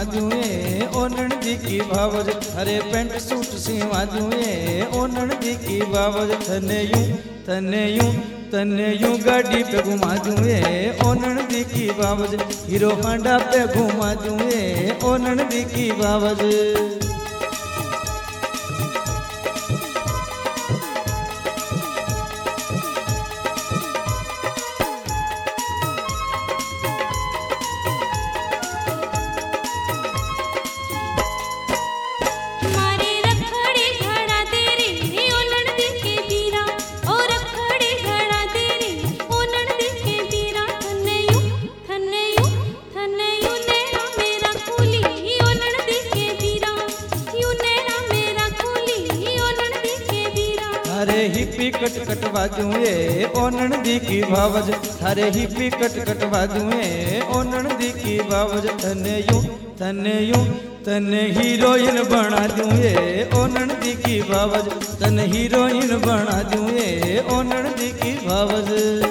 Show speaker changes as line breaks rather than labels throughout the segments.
दूं ए ओनन दी की बावज अरे पेंट सूट सीवा दूं ए ओनन दी की बावज तने यूं गाड़ी पे घुमा दूं ए ओनन दी की बावज हीरो हांडा पे घुमा दूं ए ओनन दी की बावज। थारे हिप्पी कट कटवा दूं ए ओनन दी की बावज थारे हिप्पी कट कटवा दूं ए ओनन दी की बावज तने हीरोइन बना दूं ए ओनन दी की बावज तने हीरोइन बना दूं ए ओनन दी की बावज।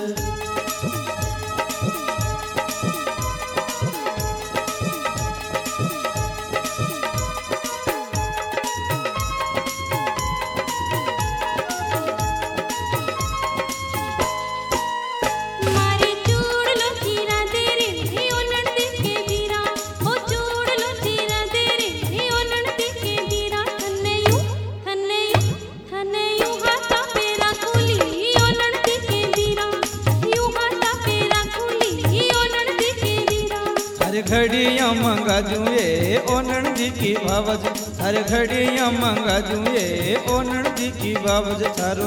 घड़ियां मंगा दूं ए ओनन दी की बावज थारे घड़ियां मंगा दूं ए ओनन दी की बावज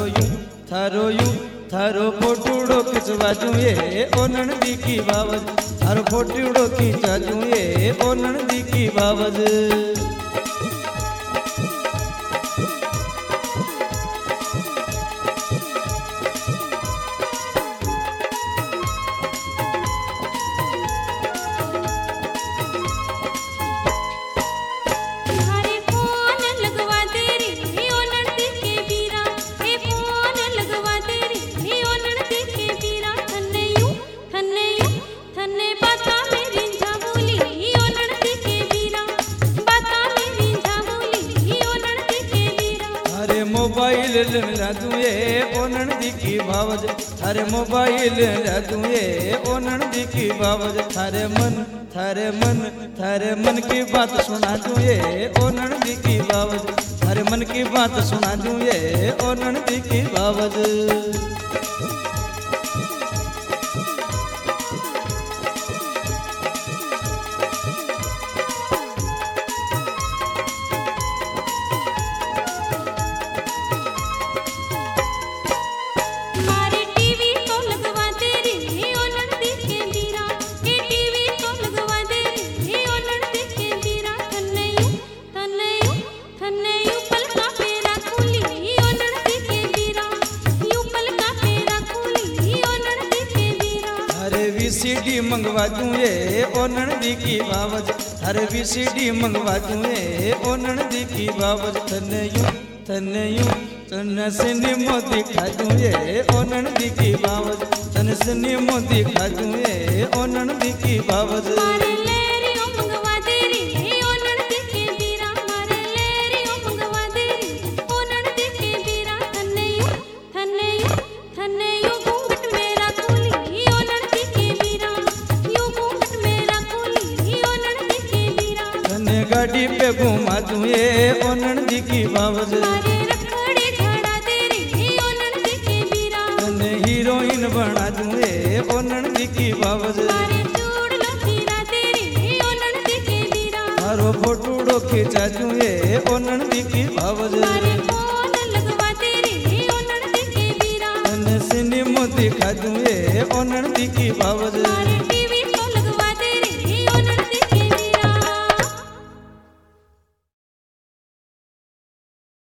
थारो फोटूड़ो खिंचवा दूं ए ओनन दी की बावज थारो फोटूड़ो खिंचा दूं ए ओनन दी की बावज। मोबाइल ला दूं ए ओनन दी की बावज थारे मोबाइल ला दूं ए ओनन दी की बावज थारे मन की बात सुना दूं ए ओनन दी की बावज थारे मन की बात सुना दूं ए ओनन दी की बावज। VCD मंगवा दूं ए ओनन दी की बावज थारे VCD मंगवा दूं ए ओनन दी की बावज तने सिनेमा दिखा दूं ए ओनन दी की बावज तने सिनेमा दिखा दूं ए ओनन दी की बावज। गाड़ी पे घुमा दूं ए ओनन दी की बावज तने हीरोइन बना दूं ए ओनन दी की बावज थारो फोटूड़ो खिंचा दूं ए ओनन दी की बावज तने सिनेमा दिखा दूं ए ओनन दी की बावज।